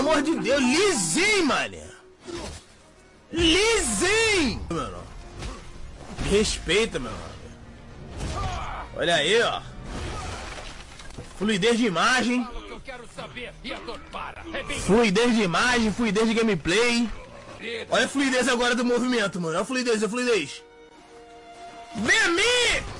amor de Deus, lisinho, mané. Lisinho, mano. Me respeita, meu nome. Olha aí, ó. Fluidez de imagem. Fluidez de imagem, fluidez de gameplay. Olha a fluidez agora do movimento, mano. Olha a fluidez, a fluidez. Vem a mim!